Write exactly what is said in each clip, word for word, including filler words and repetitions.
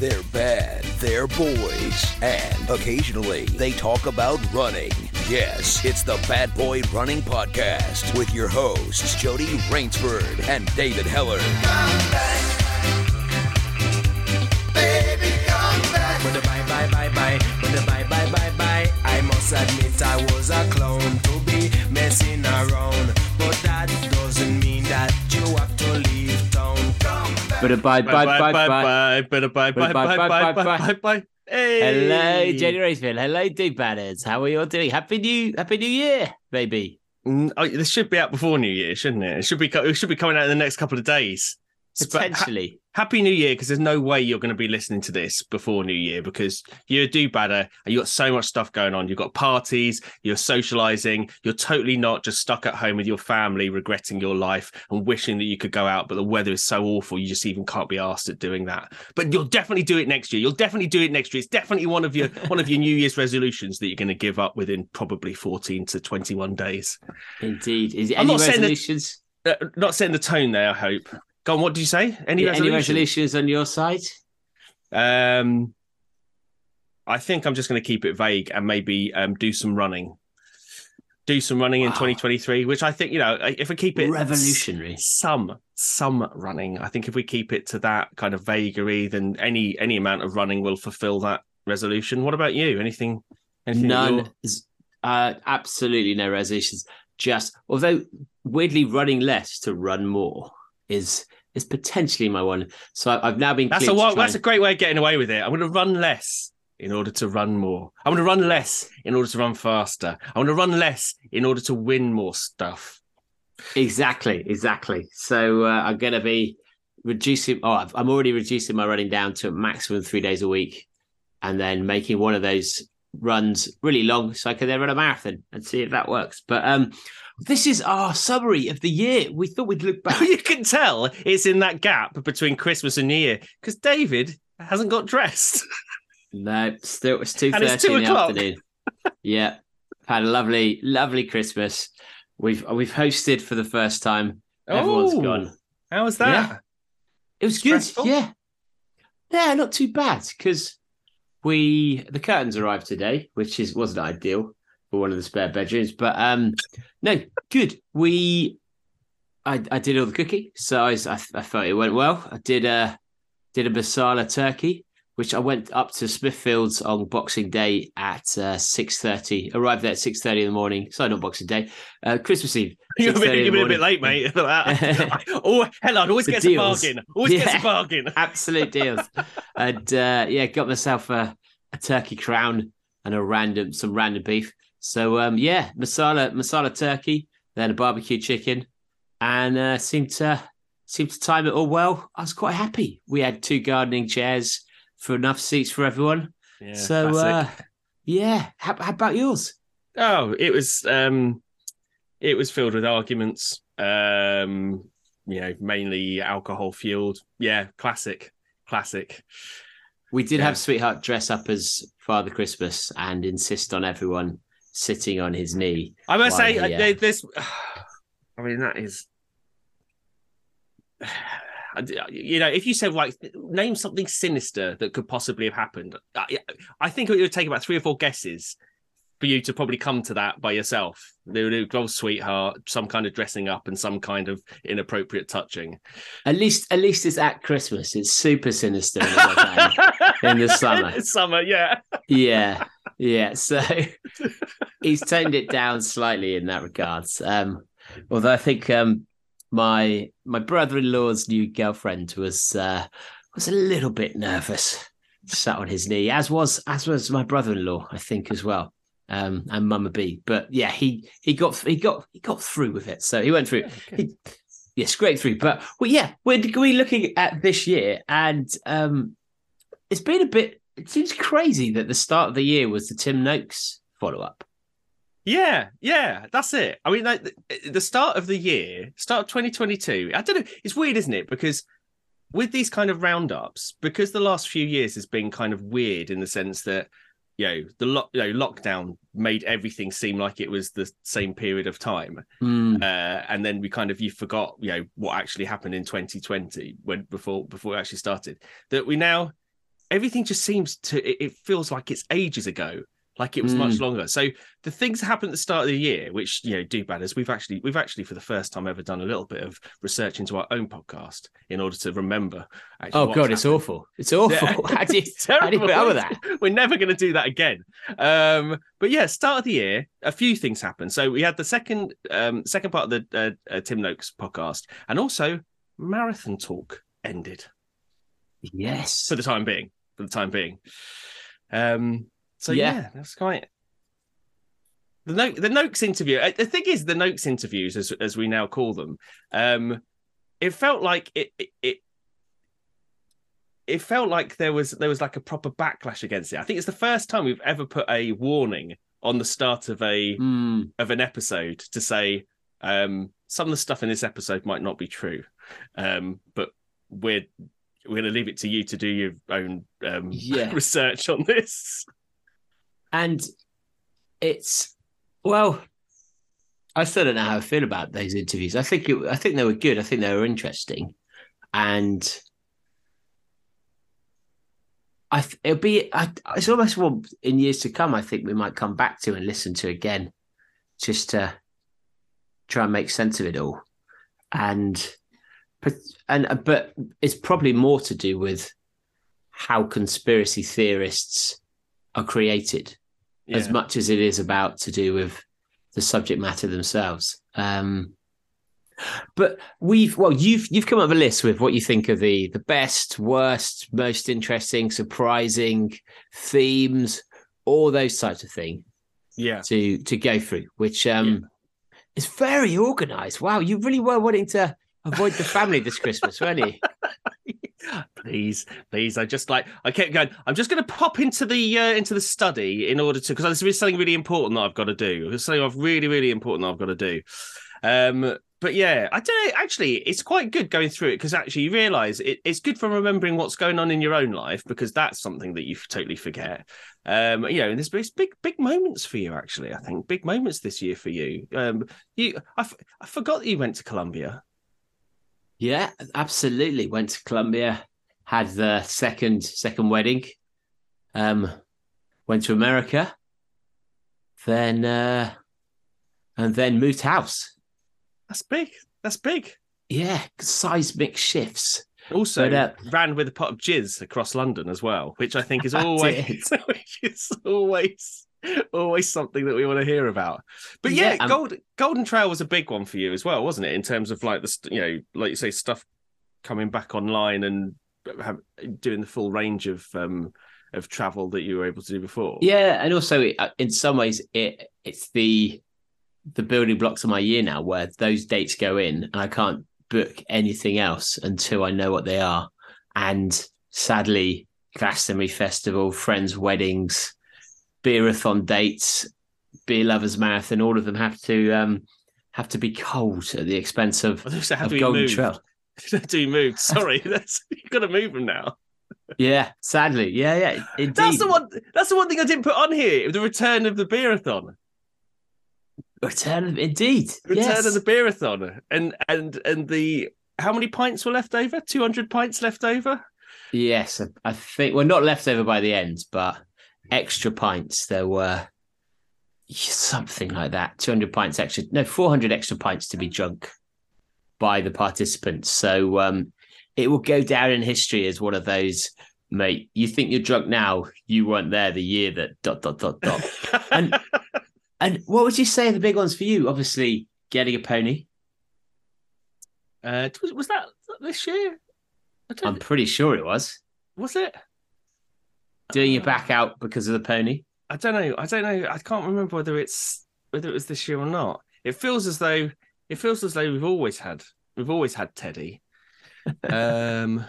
They're bad, they're boys, and occasionally they talk about running. Yes, it's the Bad Boy Running Podcast with your hosts, Jody Rainsford and David Heller. Come back. Baby, come back. With the bye, bye, bye, bye. With the bye, bye, bye, bye. I must admit I was a clown to be messing around. But that doesn't mean that you have to leave town. Come back. But bye, bye, bye, bye, bye. Bye, bye, bye, bye, bye, bye, bye, bye. Hey. Hello, Jenny Raceville. Hello, Dude Batters. How are you all doing? Happy New Happy New Year, baby. Mm, oh, this should be out before New Year, shouldn't it? It should be. It should be coming out in the next couple of days. Potentially. Ha- Happy New Year, because there's no way you're going to be listening to this before New Year, because you're a do-badder and you've got so much stuff going on. You've got parties, you're socializing, you're totally not just stuck at home with your family, regretting your life and wishing that you could go out, but the weather is so awful, you just even can't be asked at doing that. But you'll definitely do it next year. You'll definitely do it next year. It's definitely one of your one of your New Year's resolutions that you're going to give up within probably fourteen to twenty-one days. Indeed. Is it I'm any not saying resolutions? that, uh, not setting the tone there, I hope. Go on, what did you say? Any Yeah, resolutions? any resolutions on your side? Um, I think I'm just going to keep it vague and maybe um, do some running. Do some running Wow. in twenty twenty-three, which I think, you know, if we keep it Revolutionary. some some running, I think if we keep it to that kind of vagary, then any any amount of running will fulfill that resolution. What about you? Anything? anything that None. you're- Is- Uh, absolutely no resolutions. Just, although weirdly running less to run more is is potentially my one. So I- I've now been That's cleared a to wild, try that's a great way of getting away with it. I'm going to run less in order to run more. I'm going to run less in order to run faster. I'm going to run less in order to win more stuff. Exactly, exactly. So uh, I'm going to be reducing. Oh, I've- I'm already reducing my running down to a maximum three days a week, and then making one of those runs really long, so I can then run a marathon and see if that works. But um, this is our summary of the year. We thought we'd look back. You can tell it's in that gap between Christmas and New Year because David hasn't got dressed. No, still it's two And it's thirty two in the o'clock. afternoon. Yeah, had a lovely, lovely Christmas. We've we've hosted for the first time. Everyone's Oh, gone. How was that? Yeah. It was good. Stressful? Yeah, yeah, not too bad because we the curtains arrived today, which is wasn't ideal for one of the spare bedrooms, but um, no, good. We, I I did all the cooking, so I, I, I felt it went well. I did a did a masala turkey, which I went up to Smithfields on Boxing Day at uh, six thirty. Arrived there at six thirty in the morning. Sorry, not Boxing Day, uh, Christmas Eve. You've been, six thirty in you've the been a bit morning. late, mate. oh, hello, always The gets deals. a bargain. Always Yeah. gets a bargain. Absolute deals. And uh, yeah, got myself a, a turkey crown and a random some random beef. So um, yeah, masala masala turkey, then a barbecue chicken, and uh, seemed to seemed to time it all well. I was quite happy. We had two gardening chairs for enough seats for everyone. Yeah, so uh, classic. yeah, how, how about yours? Oh, it was um, it was filled with arguments. Um, you know, mainly alcohol fueled. Yeah, classic, classic. We did Yeah. have Sweetheart dress up as Father Christmas and insist on everyone sitting on his knee. I must while say, he, uh, uh, there- there's. I mean, that is. You know, if you said like name something sinister that could possibly have happened, I, I think it would take about three or four guesses for you to probably come to that by yourself. They would go sweetheart, some kind of dressing up, and some kind of inappropriate touching. At least, at least it's at Christmas. It's super sinister in the, in the summer. Summer, yeah. Yeah, yeah. So he's toned it down slightly in that regards. Um, although I think um, my my brother-in-law's new girlfriend was uh, was a little bit nervous, sat on his knee, as was as was my brother-in-law, I think, as well. Um, and Mama B, but yeah, he he got he got he got through with it. So he went through. He, yeah, scraped through. But well, yeah, we're, we're looking at this year, and um, it's been a bit. It seems crazy that the start of the year was the Tim Noakes follow up. Yeah, yeah, that's it. I mean, like the, the start of the year, start of twenty twenty-two. I don't know. It's weird, isn't it? Because with these kind of roundups, because the last few years has been kind of weird in the sense that, you know, the lo- you know, lockdown made everything seem like it was the same period of time, Mm. uh, and then we kind of you forgot, you know, what actually happened in twenty twenty when before before it actually started. That we now everything just seems to, it, it feels like it's ages ago, like it was Mm. much longer. So the things that happened at the start of the year, which, you know, do bad as we've actually, we've actually for the first time ever done a little bit of research into our own podcast in order to remember. actually Oh what's God, it's happened. awful. It's awful. Yeah. How do you, It's how do you terrible. put up with that? We're never going to do that again. Um, but yeah, start of the year, a few things happened. So we had the second um, second part of the uh, uh, Tim Noakes podcast, and also Marathon Talk ended Yes. for the time being. For the time being. Um, so Yeah. yeah, that's quite. The no- the Noakes interview. uh, The thing is, the Noakes interviews, as as we now call them, um, it felt like it, it it it felt like there was there was like a proper backlash against it. I think it's the first time we've ever put a warning on the start of a Mm. of an episode to say um, some of the stuff in this episode might not be true, um, but we're we're going to leave it to you to do your own um, Yeah. research on this. And it's, well, I still don't know how I feel about those interviews. I think it, I think they were good. I think they were interesting, and I th- it'll be. I, it's almost one in years to come. I think we might come back to and listen to again, just to try and make sense of it all, and but and but it's probably more to do with how conspiracy theorists are created, as Yeah. much as it is about to do with the subject matter themselves. Um, but we've well, you've you've come up with a list with what you think are the the best, worst, most interesting, surprising themes, all those types of things Yeah. to to go through, which um is very organised. Wow, you really were wanting to avoid the family this Christmas, weren't you? Please, please. I just like I kept going. I'm just going to pop into the uh, into the study in order to, because there's something really important that I've got to do. There's something I've really really important that I've got to do. Um, but yeah, I don't know. Actually, it's quite good going through it because actually you realise it, it's good for remembering what's going on in your own life, because that's something that you totally forget. Um, you know, and there's big big big moments for you. Actually, I think big moments this year for you. Um, you I, f- I forgot that you went to Colombia. Yeah, absolutely. Went to Colombia, had the second second wedding, um, went to America, then uh, and then moved house. That's big. That's big. Yeah, seismic shifts. Also, But, uh, ran with a pot of jizz across London as well, which I think is I always, which is always, always something that we want to hear about. But yeah, Yeah, um, Gold, Golden Trail was a big one for you as well, wasn't it? In terms of like the, st- you know, like you say, stuff coming back online and have, doing the full range of um of travel that you were able to do before. Yeah, and also it, in some ways it it's the the building blocks of my year now, where those dates go in, and I can't book anything else until I know what they are. And sadly, Glastonbury Festival, friends' weddings, beerathon dates, beer lovers marathon, all of them have to um have to be cold at the expense of, I also have of to be Golden moved. Trail. Do you move? Sorry, that's you've got to move them now. Yeah, sadly, yeah, yeah, indeed. That's the one. That's the one thing I didn't put on here. The return of the beerathon. Return of indeed. Return yes. of the beerathon, and and and the how many pints were left over? Two hundred pints left over. Yes, I, I think well, not left over by the end, but extra pints. There were something like that. Two hundred pints extra. No, four hundred extra pints to be drunk by the participants. So um, it will go down in history as one of those. Mate, you think you're drunk now? You weren't there the year that dot dot dot dot. and and what would you say are the big ones for you? Obviously, getting a pony. uh, was, was that this year? I don't, I'm pretty sure it was. was it? Doing your back out because of the pony. I don't know. I don't know. I can't remember whether it's whether it was this year or not. It feels as though it feels as though we've always had we've always had Teddy. um.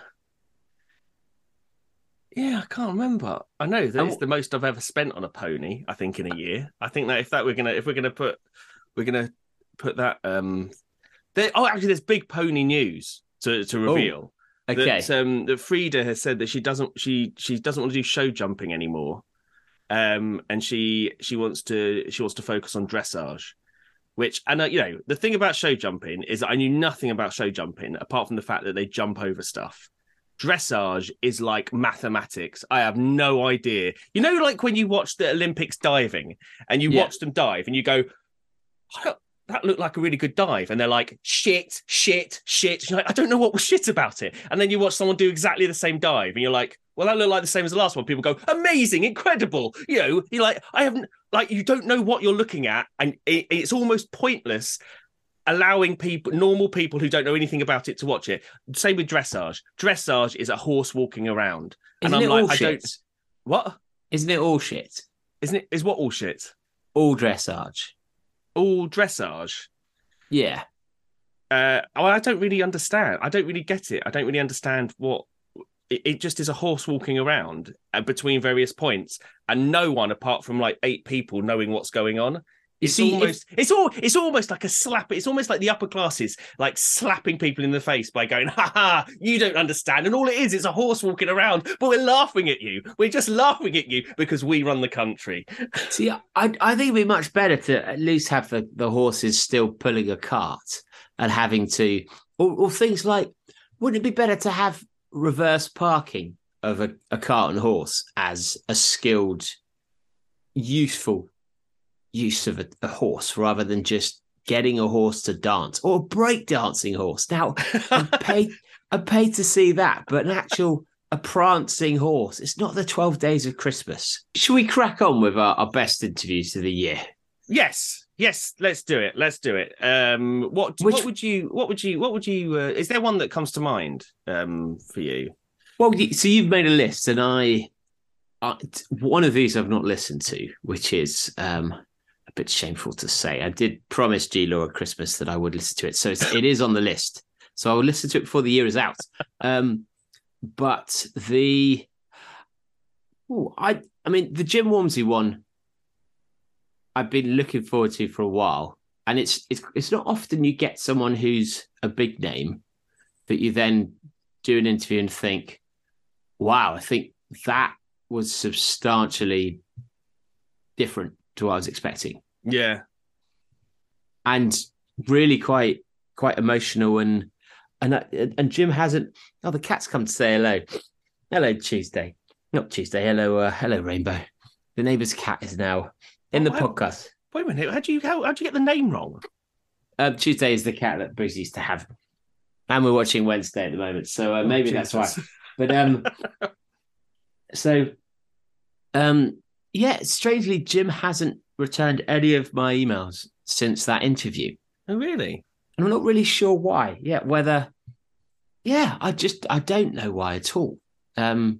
Yeah, I can't remember. I know that And it's the most I've ever spent on a pony, I think, in a year. I think that if that we're gonna if we're gonna put we're gonna put that um there oh actually there's big pony news to, to reveal. Okay. That um that Frida has said that she doesn't she she doesn't want to do show jumping anymore. Um and she she wants to she wants to focus on dressage. Which and uh, you know, the thing about show jumping is that I knew nothing about show jumping apart from the fact that they jump over stuff. dressage is like mathematics. I have no idea. You know, like when you watch the Olympics diving and you Yeah. watch them dive and you go, I don't, that looked like a really good dive. And they're like, shit, shit, shit. You're like, I don't know what was shit about it. And then you watch someone do exactly the same dive and you're like, well, that looked like the same as the last one. People go, amazing, incredible. You know, you're like, I haven't, like, you don't know what you're looking at. And it, it's almost pointless allowing people, normal people who don't know anything about it to watch it. Same with dressage. Dressage is a horse walking around. Isn't and it I'm like, all I shit? don't, what? Isn't it all shit? Isn't it, is what all shit? All dressage. All dressage. Yeah. Uh, well, I don't really understand. I don't really get it. I don't really understand what it, it just is a horse walking around uh, between various points, and no one apart from like eight people knowing what's going on. You It's see, almost it's all it's almost like a slap. It's almost like the upper classes like slapping people in the face by going, ha ha, you don't understand. And all it is is a horse walking around, but we're laughing at you. We're just laughing at you because we run the country. See, I, I think it'd be much better to at least have the, the horses still pulling a cart and having to, or, or things like, wouldn't it be better to have reverse parking of a, a cart and horse as a skilled, useful use of a, a horse rather than just getting a horse to dance or a break-dancing horse? Now, I'm paid, I'm paid to see that, but an actual... a prancing horse. It's not the twelve days of Christmas. Should we crack on with our, our best interviews of the year? Yes, yes, let's do it. Let's do it. Um, what Which- what would you what would you what would you? Uh, is there one that comes to mind um, for you? Well, y- so you've made a list, and I, I t- one of these I've not listened to, which is um, a bit shameful to say. I did promise G Law at Christmas that I would listen to it, so it's, it is on the list. So I will listen to it before the year is out. Um, but the, ooh, I, I mean, the Jim Walmsley one, I've been looking forward to for a while, and it's it's it's not often you get someone who's a big name that you then do an interview and think, wow, I think that was substantially different to what I was expecting. Yeah, And really quite quite emotional, and and and Jim hasn't. Oh, the cat's come to say hello. Hello, Tuesday. Not Tuesday. Hello, uh, hello, Rainbow. The neighbour's cat is now in the Oh, wow. podcast. wait a minute. How do you how how'd you get the name wrong? Um, Tuesday is the cat that Bruce used to have, and we're watching Wednesday at the moment, so uh, maybe Oh, that's why. Jesus. But um, so um, yeah, strangely, Jim hasn't returned any of my emails since that interview. Oh, really? And I'm not really sure why. Yeah, whether, yeah, I just, I don't know why at all. Um,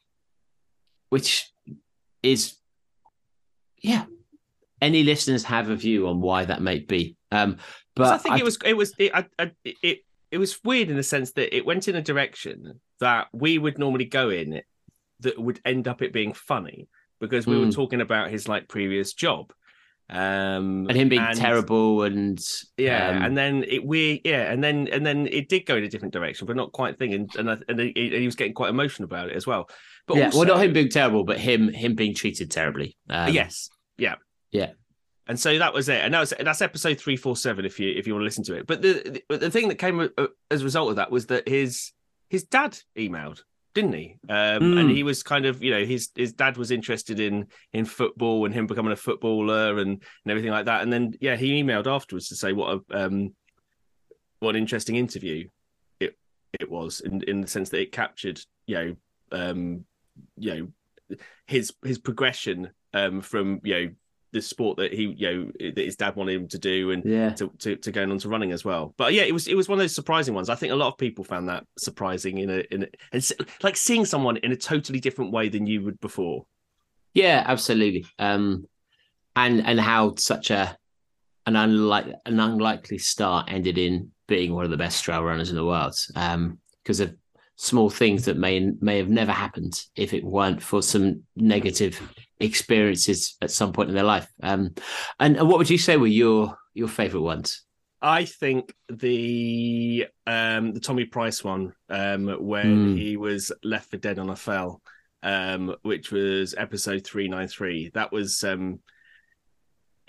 which is, yeah, any listeners have a view on why that may be. Um, but 'Cause I think it was it was it, I, I, it it was weird in the sense that it went in a direction that we would normally go in that would end up it being funny because we were Mm. talking about his like previous job. Um, and him being terrible and Yeah, um, and then it we yeah, and then and then it did go in a different direction, but not quite thing, and and I, and he, he was getting quite emotional about it as well. But yeah, also, well, not him being terrible, but him him being treated terribly. Um, yes, yeah, yeah. And so that was it, and that was that's episode three four seven if you if you want to listen to it. But the the, the thing that came uh, as a result of that was that his his dad emailed, didn't he? Um, Mm. And he was kind of, you know, his his dad was interested in in football and him becoming a footballer and, and everything like that. And then yeah, he emailed afterwards to say what a um what an interesting interview it it was in in the sense that it captured, you know, um you know his his progression um from, you know, the sport that he, you know, that his dad wanted him to do, and Yeah. to, to to going on to running as well. But yeah, it was it was one of those surprising ones. I think a lot of people found that surprising in a in a, and s- like seeing someone in a totally different way than you would before. Yeah, absolutely. Um, and and how such a an unlike an unlikely start ended in being one of the best trail runners in the world. Um, because of small things that may may have never happened if it weren't for some negative experiences at some point in their life. Um, and, and what would you say were your your favourite ones? I think the um the Tommy Price one, um, when Mm. he was left for dead on a fell, um, which was episode three ninety-three. That was um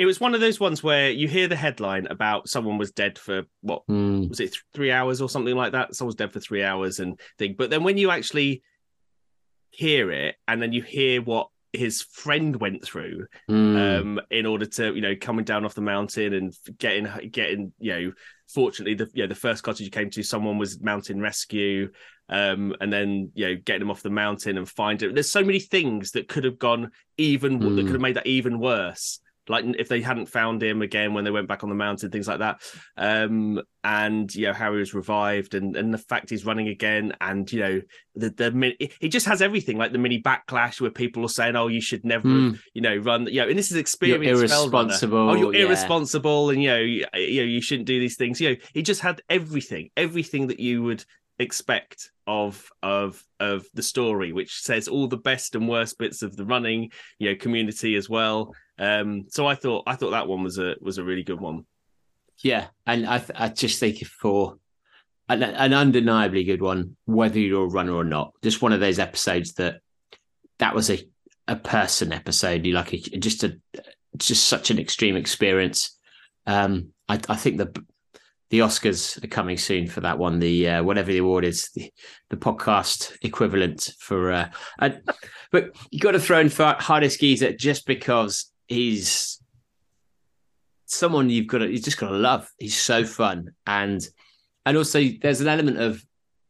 it was one of those ones where you hear the headline about someone was dead for what Mm. was it th- three hours or something like that. Someone's dead for three hours and thing. But then when you actually hear it, and then you hear what his friend went through Mm. um, in order to, you know, coming down off the mountain and getting getting, you know, fortunately the you know the first cottage you came to, someone was mountain rescue, um, and then you know getting them off the mountain and find it. There's so many things that could have gone even Mm. that could have made that even worse. Like if they hadn't found him again when they went back on the mountain, things like that. Um, and you know how he was revived, and and the fact he's running again, and you know the the he just has everything, like the mini backlash where people are saying, "Oh, you should never, Mm. you know, run." You know, and this is experienced You're fell runner. irresponsible, Oh, you're yeah. irresponsible, and you know, you, you know, you shouldn't do these things. You know, he just had everything, everything that you would expect of of of the story, which says all the best and worst bits of the running, you know, community as well. Um, so I thought I thought that one was a was a really good one. Yeah, and I th- I just think for an, an undeniably good one, whether you're a runner or not, just one of those episodes that that was a a person episode. You like a, just a just such an extreme experience. Um, I, I think the the Oscars are coming soon for that one. The uh, whatever the award is, the, the podcast equivalent for. Uh, and, but you got to throw in Hardest Geezer just because he's someone you've got to, you just got to love. He's so fun. And, and also there's an element of,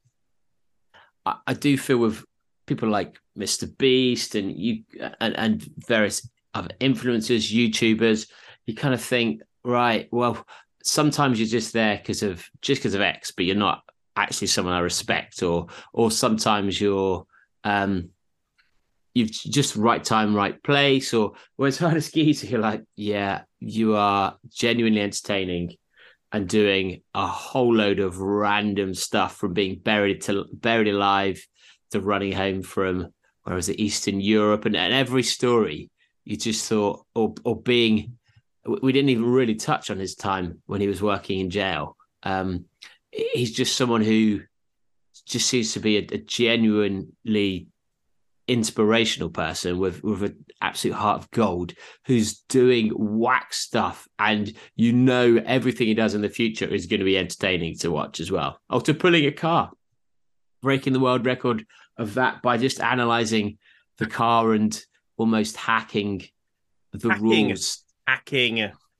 I, I do feel with people like Mister Beast and you and, and various other influencers, YouTubers, you kind of think, right, well, sometimes you're just there because of, just because of X, but you're not actually someone I respect, or, or sometimes you're, um, you've just right time, right place, or whereas Hardest Geezer, you're like, yeah, you are genuinely entertaining and doing a whole load of random stuff, from being buried to buried alive to running home from, where was it, Eastern Europe, and, and every story you just thought, or or being, we didn't even really touch on his time when he was working in jail. Um, he's just someone who just seems to be a, a genuinely inspirational person with with an absolute heart of gold, who's doing whack stuff, and you know everything he does in the future is going to be entertaining to watch as well. Oh, to pulling a car, breaking the world record of that by just analyzing the car and almost hacking the Hacking. rules. Hacking.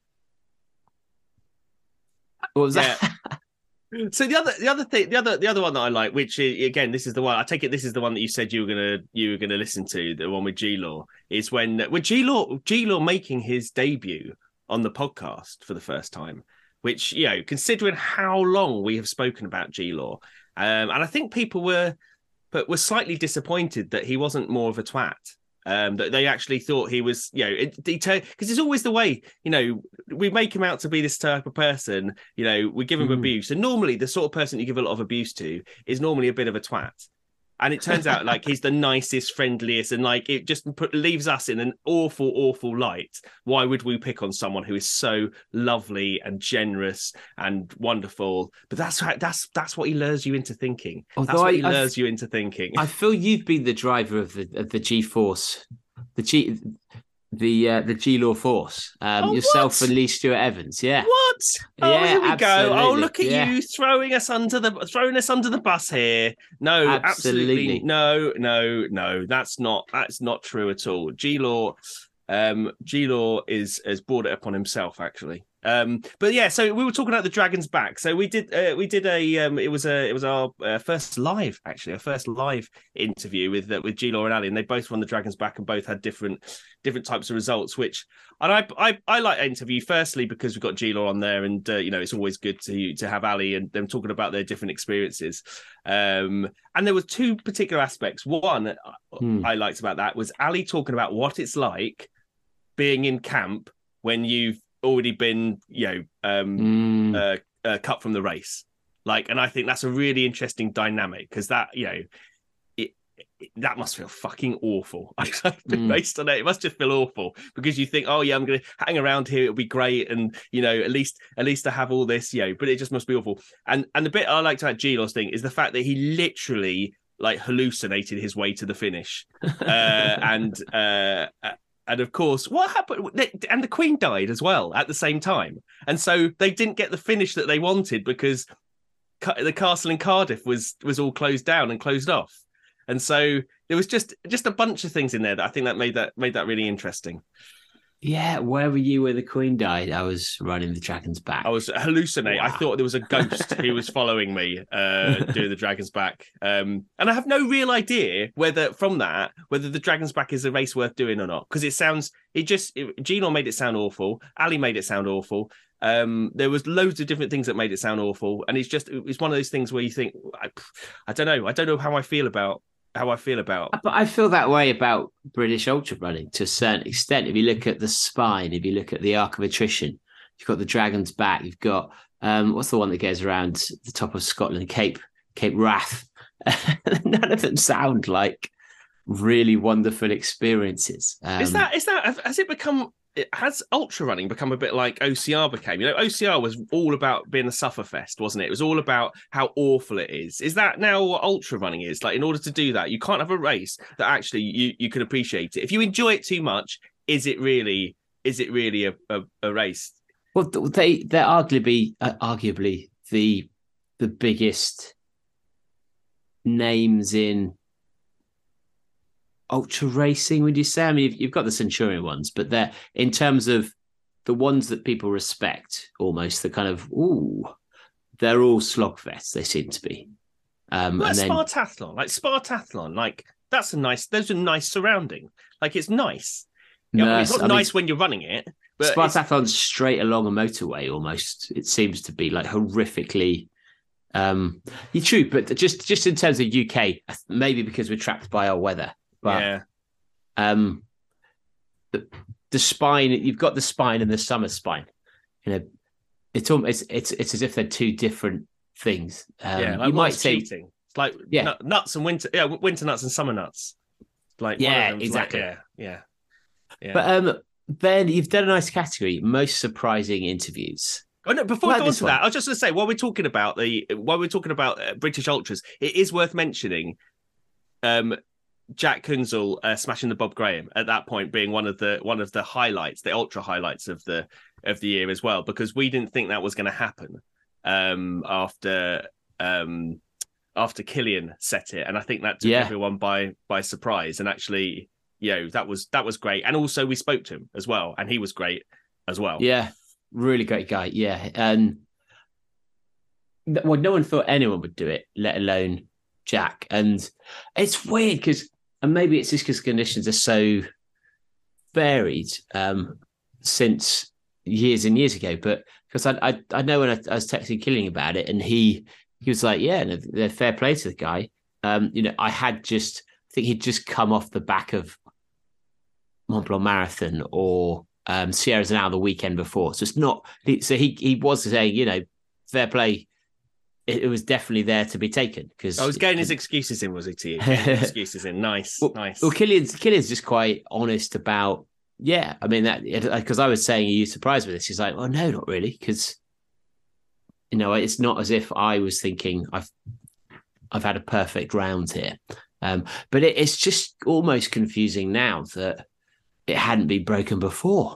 What was Yeah. that? So the other, the other thing, the other, the other one that I like, which is, again, this is the one. I take it this is the one that you said you were gonna, you were gonna listen to, the one with G Law, is when, when G Law, G Law making his debut on the podcast for the first time. Which, you know, considering how long we have spoken about G Law, um, and I think people were, but were slightly disappointed that he wasn't more of a twat. Um, that they actually thought he was, you know, it, because it's always the way, you know, we make him out to be this type of person, you know, we give him Mm. abuse. And normally the sort of person you give a lot of abuse to is normally a bit of a twat. And it turns out like he's the nicest, friendliest, and like it just put, leaves us in an awful, awful light. Why would we pick on someone who is so lovely and generous and wonderful? But that's how, that's that's what he lures you into thinking. Although that's what I- he I've- lures you into thinking. I feel you've been the driver of the of the G Force, the G, the uh, the G Law Force. Um, Oh, yourself what? and Lee Stewart Evans. Yeah. What? Oh, Yeah, here we go. Oh, absolutely. look at Yeah. you throwing us under the throwing us under the bus here. No, absolutely, Absolutely. no, no, no. That's not that's not true at all. G Law, um, G Law is has brought it upon himself actually. Um, but yeah, so we were talking about the Dragon's Back. So we did uh, we did a um, it was a it was our uh, first live actually, our first live interview with uh, with G Law and Ali, and they both won the Dragon's Back and both had different different types of results. Which and I I I like that interview firstly because we've got G Law on there, and uh, you know it's always good to to have Ali and them talking about their different experiences. Um, and there were two particular aspects. One Hmm. I liked about that was Ali talking about what it's like being in camp when you've already been, you know, um, Mm. uh, uh, cut from the race. Like, and I think that's a really interesting dynamic because that, you know, it, it that must feel fucking awful. Mm. Based on it, it must just feel awful because you think, oh yeah, I'm going to hang around here, it'll be great, and you know, at least at least I have all this, you know, but it just must be awful. And and the bit I liked about G Law's thing is the fact that he literally like hallucinated his way to the finish, uh, and uh, and of course, what happened? And the Queen died as well at the same time, and so they didn't get the finish that they wanted because the castle in Cardiff was was all closed down and closed off, and so there was just just a bunch of things in there that I think that made that made that really interesting. Yeah, where were you when the Queen died? I was running the Dragon's Back. I was hallucinating. Wow. I thought there was a ghost who was following me uh, doing the Dragon's Back. Um, and I have no real idea whether, from that, whether the Dragon's Back is a race worth doing or not. Because it sounds, it just, it, Gino made it sound awful. Ali made it sound awful. Um, there was loads of different things that made it sound awful. And it's just, it's one of those things where you think, I, I don't know. I don't know how I feel about how I feel about. But I feel that way about British ultra running to a certain extent. If you look at the spine, if you look at the Arc of Attrition, you've got the Dragon's Back, you've got um, what's the one that goes around the top of Scotland, Cape Cape Wrath. None of them sound like really wonderful experiences. Um, is that is that has it become? Has ultra running become a bit like O C R became? You know, O C R was all about being a sufferfest, wasn't it? It was all about how awful it is. Is that now what ultra running is? Like, in order to do that, you can't have a race that actually you, you can appreciate it. If you enjoy it too much, is it really is it really a, a, a race? Well, they they're arguably uh, arguably the the biggest names in ultra racing, would you say? I mean, you've, you've got the Centurion ones, but they're in terms of the ones that people respect, almost the kind of ooh, they're all slogfests. They seem to be. Um, well, and then Spartathlon, like Spartathlon, like that's a nice. Those are nice surrounding. Like it's nice. You know, no, it's not I nice mean, when you're running it. But Spartathlon's straight along a motorway almost. It seems to be like horrifically. Um, you're true, but just just in terms of U K, maybe because we're trapped by our weather. But yeah. um, the, the spine, you've got the spine and the summer spine. You know, it's almost it's it's as if they're two different things. Um, yeah, like you might say cheating. It's like yeah. nut, nuts and winter, yeah, winter nuts and summer nuts. Like yeah, one of them's exactly. Like, yeah, yeah, yeah. But um, Ben, you've done a nice category: most surprising interviews. Oh, no, before Like we go on this to one. that, I was just going to say, while we're talking about the, while we're talking about uh, British ultras, it is worth mentioning, um, Jack Kunzel uh, smashing the Bob Graham at that point being one of the one of the highlights, the ultra highlights of the of the year as well, because we didn't think that was going to happen um, after um, after Killian set it, and I think that took Yeah. everyone by by surprise. And actually, you know, that was that was great. And also, we spoke to him as well, and he was great as well. Yeah, really great guy. Yeah, and well, no one thought anyone would do it, let alone Jack. And it's weird because, and maybe it's just because conditions are so varied um, since years and years ago. But because I, I I know when I, I was texting Killian about it, and he he was like, yeah, no, they're fair play to the guy. Um, you know, I had just I think he'd just come off the back of Mont Blanc Marathon or um, Sierra Zanal the weekend before, so it's not. So he he was saying, you know, fair play. It, it was definitely there to be taken because I was getting his excuses in, was he? To you, getting his excuses in, nice, well, nice. Well, Killian's Killian's just quite honest about. Yeah, I mean that because I was saying, are you surprised with this? He's like, well, no, not really, because you know it's not as if I was thinking I've I've had a perfect round here, um, but it, it's just almost confusing now that it hadn't been broken before.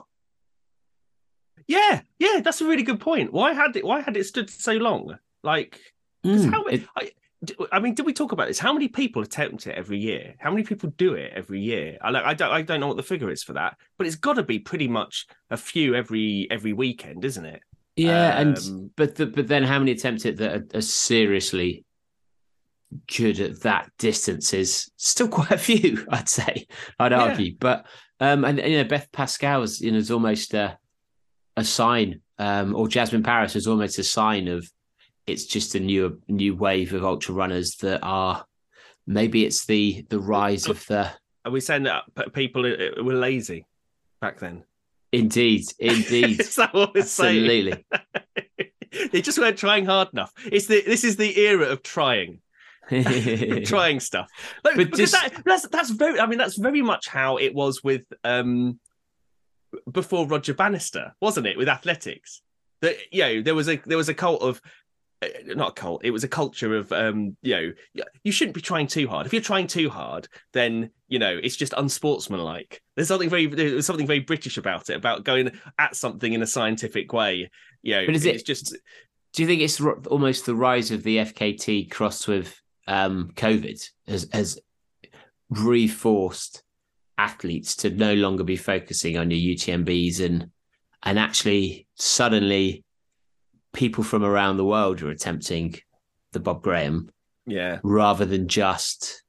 Yeah, yeah, that's a really good point. Why had it? Why had it stood so long? Like, 'cause Mm, how? it- I, I mean, did we talk about this? How many people attempt it every year? How many people do it every year? I like, I don't, I don't know what the figure is for that, but it's got to be pretty much a few every every weekend, isn't it? Yeah, Um, and but the, but then how many attempt it that are, are seriously good at that distance is still quite a few, I'd say. I'd Yeah. argue, but um, and you know Beth Pascal is you know is almost a a sign, um, or Jasmine Paris is almost a sign of it's just a new new wave of ultra runners that are maybe it's the the rise of the Are we saying that p- people uh, were lazy back then? indeed indeed Is that what we're saying? absolutely. They just weren't trying hard enough. It's the this is the era of trying. trying stuff. Like, But because just- that, that's that's very. I mean, that's very much how it was with um before Roger Bannister, wasn't it? With athletics, that you know there was a there was a cult of not a cult. It was a culture of, um, you know, you shouldn't be trying too hard. If you're trying too hard, then, you know, it's just unsportsmanlike. There's something very, there's something very British about it, about going at something in a scientific way. You know, But is it's it just. Do you think it's r- almost the rise of the F K T crossed with um, COVID has, has reforced athletes to no longer be focusing on your U T M Bs and and actually suddenly people from around the world are attempting the Bob Graham, Yeah, rather than just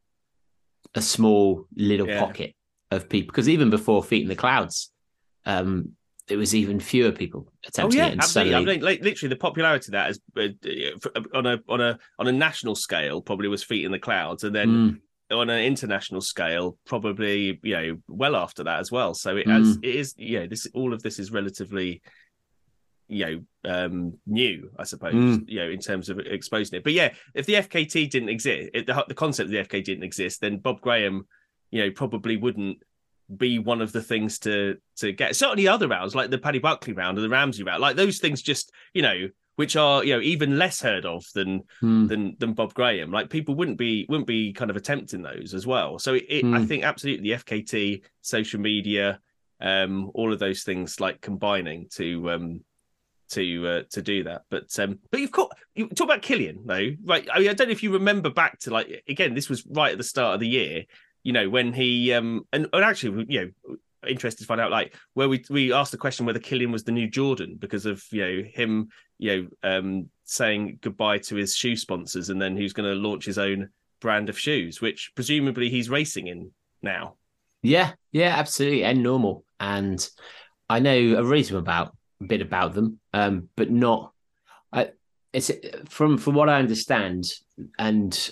a small little Yeah. pocket of people? Because even before Feet in the Clouds, um, there was even fewer people Oh attempting yeah, it. And absolutely. suddenly, I mean, like, literally, the popularity of that is uh, on a on a on a national scale probably was Feet in the Clouds, and then Mm. on an international scale, probably you know well after that as well. So it Mm. has it is you know this all of this is relatively you know um new, I suppose, Mm. you know in terms of exposing it. But yeah, if the F K T didn't exist, if the the concept of the F K T didn't exist, then Bob Graham, you know, probably wouldn't be one of the things to to get. Certainly other rounds like the Paddy Buckley round or the Ramsey round, like those things, just you know, which are you know even less heard of than Mm. than than Bob Graham. Like people wouldn't be wouldn't be kind of attempting those as well. So it, it, I Mm. think absolutely the F K T, social media, um, all of those things like combining to um to uh, to do that. But um, but you've got you talk about Killian though, right? I mean, I don't know if you remember back to like again, this was right at the start of the year. You know when he um and, and actually you know interested to find out like where we we asked the question whether Killian was the new Jordan because of you know him you know um saying goodbye to his shoe sponsors and then who's going to launch his own brand of shoes, which presumably he's racing in now. Yeah, yeah, absolutely, and normal. And I know a reasonable about a bit about them, um, but not. I, it's from from what I understand, and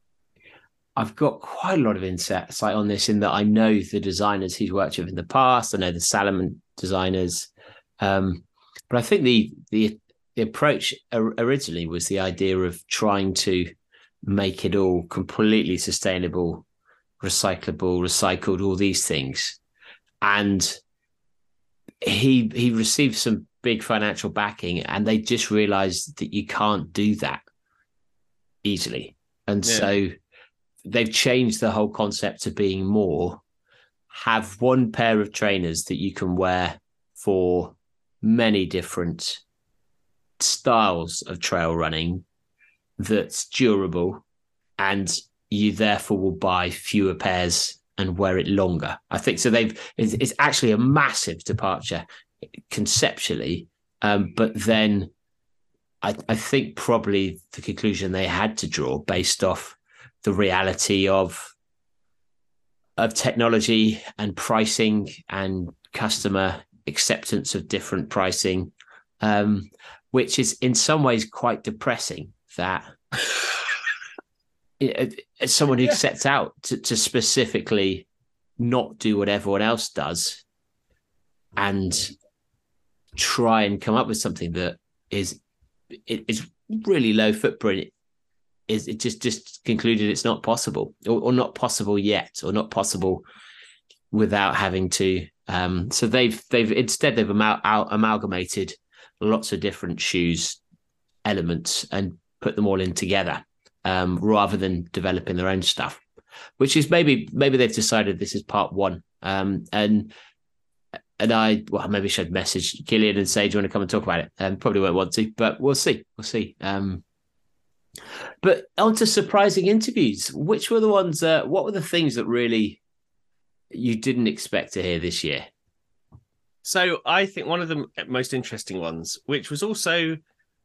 I've got quite a lot of insight on this in that I know the designers he's worked with in the past. I know the Salomon designers, um, but I think the the the approach originally was the idea of trying to make it all completely sustainable, recyclable, recycled, all these things. And he he received some big financial backing, and they just realized that you can't do that easily. And Yeah. so they've changed the whole concept to being more have one pair of trainers that you can wear for many different styles of trail running that's durable, and you therefore will buy fewer pairs and wear it longer. I think so. They've it's, it's actually a massive departure conceptually, um, but then I, I think probably the conclusion they had to draw based off the reality of of technology and pricing and customer acceptance of different pricing, um, which is in some ways quite depressing that it, as someone who Yeah. sets out to, to specifically not do what everyone else does and try and come up with something that is it is really low footprint, is it just just concluded it's not possible or, or not possible yet or not possible without having to um so they've they've instead they've amal- amalgamated lots of different shoes elements and put them all in together, um rather than developing their own stuff, which is maybe maybe they've decided this is part one, um and and I well maybe should message Killian and say, do you want to come and talk about it? Um probably won't want to, but we'll see we'll see um But on to surprising interviews. Which were the ones, uh, what were the things that really you didn't expect to hear this year? So I think one of the most interesting ones, which was also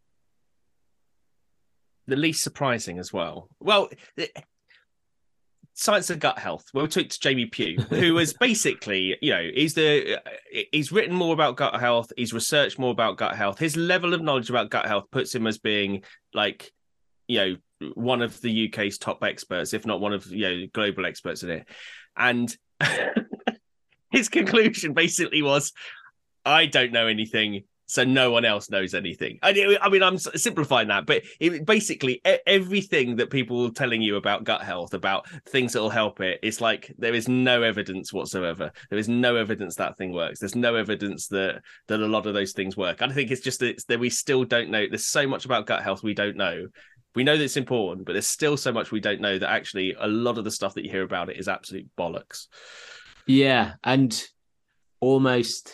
the least surprising as well. Well, Science of Gut Health. Well, we talked to Jamie Pugh, who was basically, you know, he's the he's written more about gut health. He's researched more about gut health. His level of knowledge about gut health puts him as being like, you know, one of the U K's top experts, if not one of you know global experts in it. And his conclusion basically was, I don't know anything. so no one else knows anything. I, I mean, I'm simplifying that, but it, basically everything that people are telling you about gut health, about things that will help it, it's like there is no evidence whatsoever. There is no evidence that thing works. There's no evidence that that a lot of those things work. I think it's just that, it's that we still don't know. There's so much about gut health we don't know. We know that it's important, but there's still so much we don't know that actually a lot of the stuff that you hear about it is absolute bollocks. Yeah, and almost,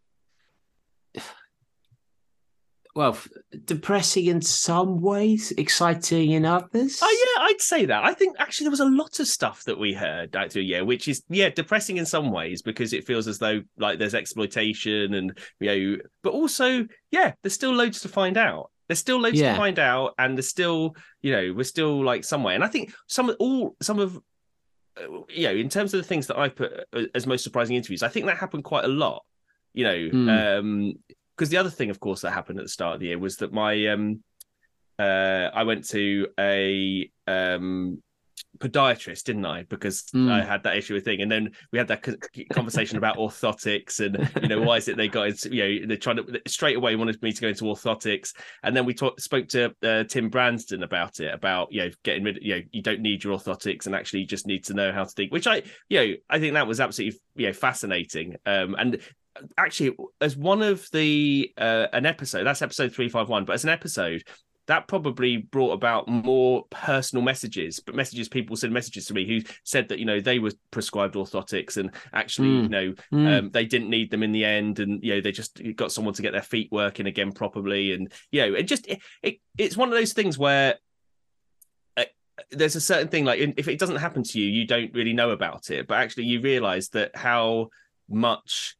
well, depressing in some ways, exciting in others. Oh yeah, I'd say that. I think actually there was a lot of stuff that we heard out through, yeah, which is yeah depressing in some ways because it feels as though like there's exploitation and you know, but also yeah, there's still loads to find out. There's still loads yeah. to find out, and there's still you know we're still like somewhere. And I think some of all some of you know in terms of the things that I put as most surprising interviews, I think that happened quite a lot. You know. Mm. Um, Because the other thing, of course, that happened at the start of the year was that my um, uh, I went to a um, podiatrist, didn't I? Because mm. I had that issue with thing, and then we had that conversation about orthotics and you know why is it they got into, you know they're trying to straight away wanted me to go into orthotics, and then we talk, spoke to uh, Tim Branston about it about you know getting rid of, you know you don't need your orthotics and actually you just need to know how to think, which I you know I think that was absolutely you know fascinating um, and. Actually, as one of the uh, an episode, that's episode three fifty-one, but as an episode, that probably brought about more personal messages, but messages people send messages to me who said that, you know, they were prescribed orthotics and actually, mm. you know, mm. um, they didn't need them in the end. And, you know, they just got someone to get their feet working again properly. And, you know, it just, it, it it's one of those things where uh, there's a certain thing, like if it doesn't happen to you, you don't really know about it. But actually you realize that how much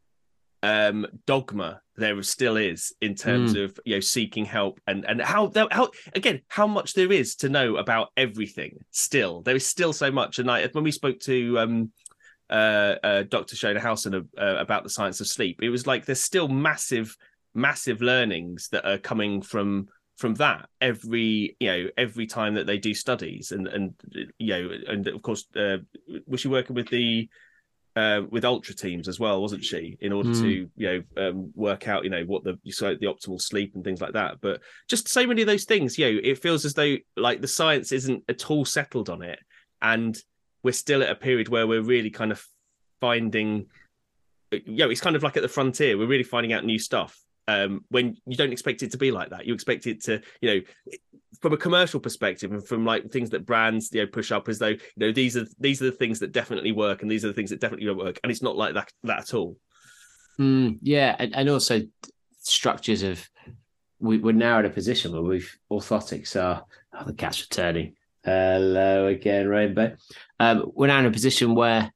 um dogma there still is in terms mm. of you know seeking help and and how how again how much there is to know about everything. Still there is still so much. And I when we spoke to um uh, uh Doctor Shona Howson uh, about the science of sleep, it was like there's still massive massive learnings that are coming from from that every you know every time that they do studies. And and you know and of course uh, was she working with the Uh, with ultra teams as well, wasn't she? In order mm. to, you know, um, work out, you know, what the so the optimal sleep and things like that. But just so many of those things, you know, it feels as though like the science isn't at all settled on it, and we're still at a period where we're really kind of finding, you know, it's kind of like at the frontier. We're really finding out new stuff. Um, when you don't expect it to be like that, you expect it to, you know, from a commercial perspective and from like things that brands, you know, push up as though, you know, these are these are the things that definitely work and these are the things that definitely don't work, and it's not like that that at all. Mm, yeah, and, and also structures of we, we're now in a position where we've orthotics are oh the cat's returning. Hello again, Rainbow. Um, we're now in a position where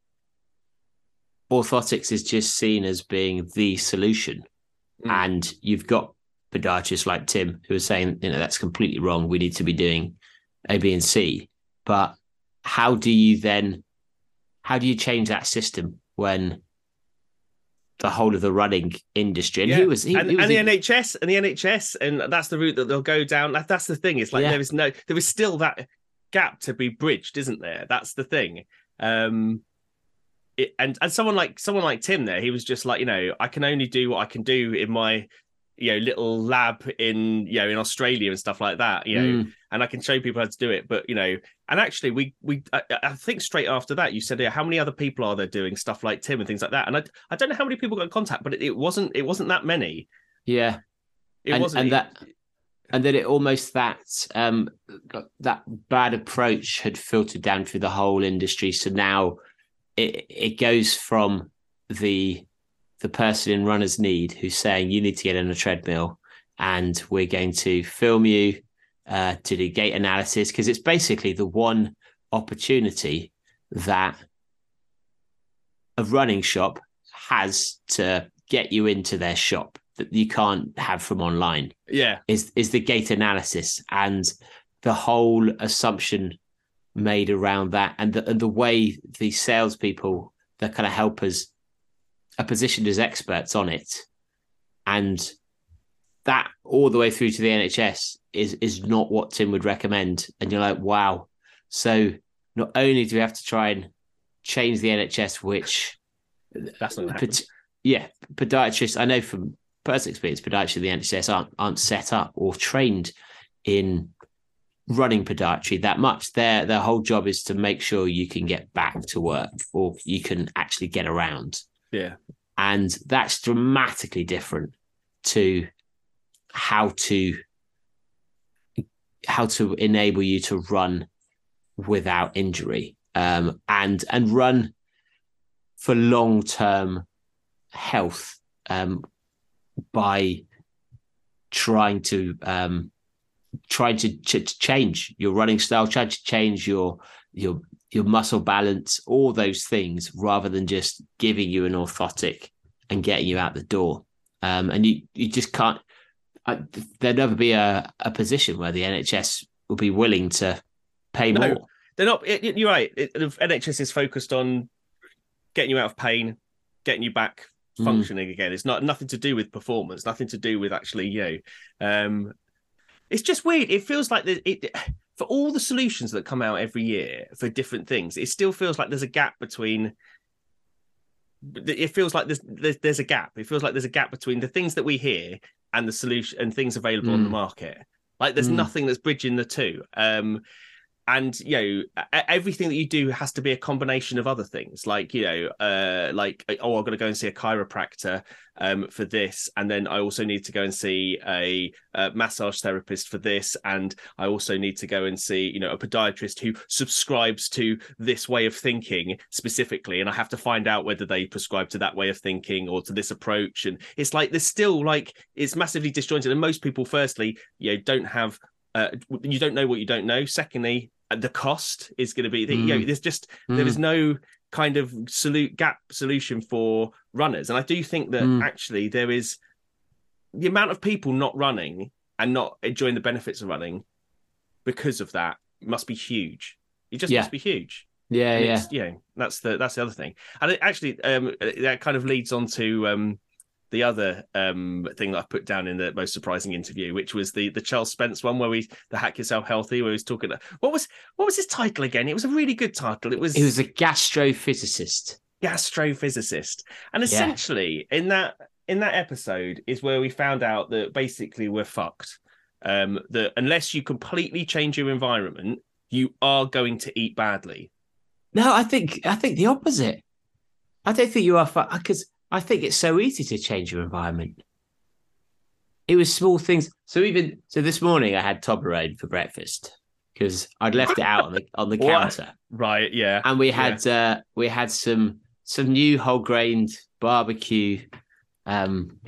orthotics is just seen as being the solution. Mm. And you've got podiatrists like Tim who are saying, you know, that's completely wrong. We need to be doing A, B, and C. But how do you then, how do you change that system when the whole of the running industry and yeah. he was, he, and, he was and the even... N H S and the N H S, and that's the route that they'll go down. That, that's the thing. It's like yeah. there is no, there is still that gap to be bridged, isn't there? That's the thing. Um, It, and and someone like someone like Tim there, he was just like, you know, I can only do what I can do in my, you know, little lab in, you know, in Australia and stuff like that, you know, mm. and I can show people how to do it. But, you know, and actually we, we, I, I think straight after that, you said, yeah, how many other people are there doing stuff like Tim and things like that? And I, I don't know how many people got in contact, but it, it wasn't, it wasn't that many. Yeah. It and, wasn't. And that, and then it almost that, um, that bad approach had filtered down through the whole industry. So now, It, it goes from the the person in runner's need who's saying you need to get on a treadmill and we're going to film you uh, to do gait analysis, because it's basically the one opportunity that a running shop has to get you into their shop that you can't have from online. Yeah, is is the gait analysis and the whole assumption made around that, and the, and the way the salespeople that kind of help us are positioned as experts on it, and that all the way through to the N H S is is not what Tim would recommend. And you're like, wow. So not only do we have to try and change the N H S, which that's not happen. Yeah, podiatrists, I know from personal experience, podiatry, the N H S aren't aren't set up or trained in running podiatry that much. Their their whole job is to make sure you can get back to work or you can actually get around. Yeah. And that's dramatically different to how to how to enable you to run without injury, um, and and run for long-term health, um, by trying to um, trying to, to change your running style, trying to change your your your muscle balance, all those things, rather than just giving you an orthotic and getting you out the door. Um, and you you just can't. I, there'll never be a, a position where the N H S will be willing to pay No, more. they're not. It, it- you're right. It, the N H S is focused on getting you out of pain, getting you back Mm. functioning again. It's not nothing to do with performance, nothing to do with actually, you know, um, it's just weird. It feels like the, it for all the solutions that come out every year for different things, it still feels like there's a gap between. It feels like there's, there's there's a gap. It feels like there's a gap between the things that we hear and the solution and things available on the Mm. market. Like there's Mm. nothing that's bridging the two. Um, and you know, e- everything that you do has to be a combination of other things. Like you know, uh, like oh, I've got to go and see a chiropractor um, for this, and then I also need to go and see a, a massage therapist for this, and I also need to go and see you know a podiatrist who subscribes to this way of thinking specifically, and I have to find out whether they prescribe to that way of thinking or to this approach. And it's like there's still like it's massively disjointed, and most people, firstly, you know, don't have. Uh, you don't know what you don't know. Secondly, the cost is going to be. The, Mm. You know, there's just Mm. there is no kind of salute gap solution for runners, and I do think that Mm. actually there is the amount of people not running and not enjoying the benefits of running because of that must be huge. It just Yeah. must be huge. Yeah, And yeah. it's, you know, that's the that's the other thing, and it actually um, that kind of leads on to um, the other um, thing that I put down in the most surprising interview, which was the the Charles Spence one, where we the Hack Yourself Healthy, where he was talking. What was what was his title again? It was a really good title. It was He was a gastrophysicist. gastrophysicist, and Yeah. essentially in that in that episode is where we found out that basically we're fucked. Um, that unless you completely change your environment, you are going to eat badly. No, I think I think the opposite. I don't think you are because I think it's so easy to change your environment. It was small things. So even so, this morning I had Toblerone for breakfast because I'd left it out on the on the What? counter, Right? Yeah. and we had uh, we had some some new whole grained barbecue. Um,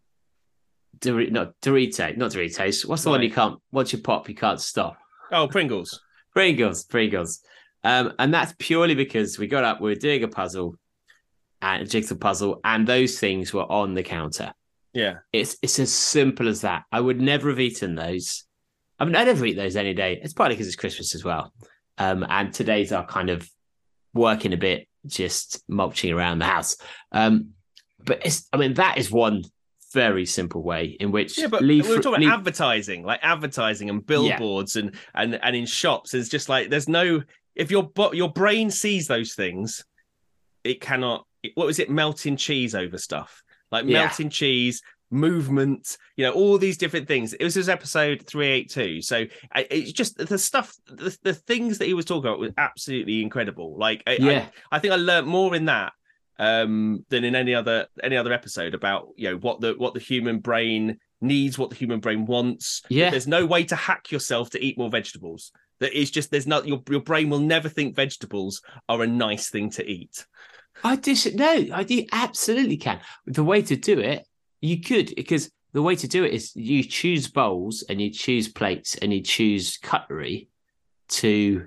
Dor- not Doritos, not Doritos. What's the one Right. you can't once you pop you can't stop? Oh, Pringles. Pringles, Pringles. Um, and that's purely because we got up, we were doing a puzzle, and a jigsaw puzzle, and those things were on the counter. Yeah. It's it's as simple as that. I would never have eaten those. I mean, I never eat those any day. It's partly because it's Christmas as well. Um, and today's are kind of working a bit, just mulching around the house. Um, but it's, I mean, that is one very simple way in which Yeah, but leave we were fr- talking leave- about advertising, like advertising and billboards and and and in shops. It's just like there's no if your bo- your brain sees those things, it cannot. What was it? Melting cheese over stuff like Yeah. melting cheese, movement. You know, all these different things. It was his episode three eighty-two. So I- it's just the stuff, the, the things that he was talking about was absolutely incredible. Like I, Yeah. I, I think I learned more in that um than in any other any other episode about you know what the what the human brain needs, what the human brain wants. Yeah. There's no way to hack yourself to eat more vegetables. That is just there's not your your brain will never think vegetables are a nice thing to eat. I dis no, I do absolutely can. The way to do it, you could, because the way to do it is you choose bowls and you choose plates and you choose cutlery to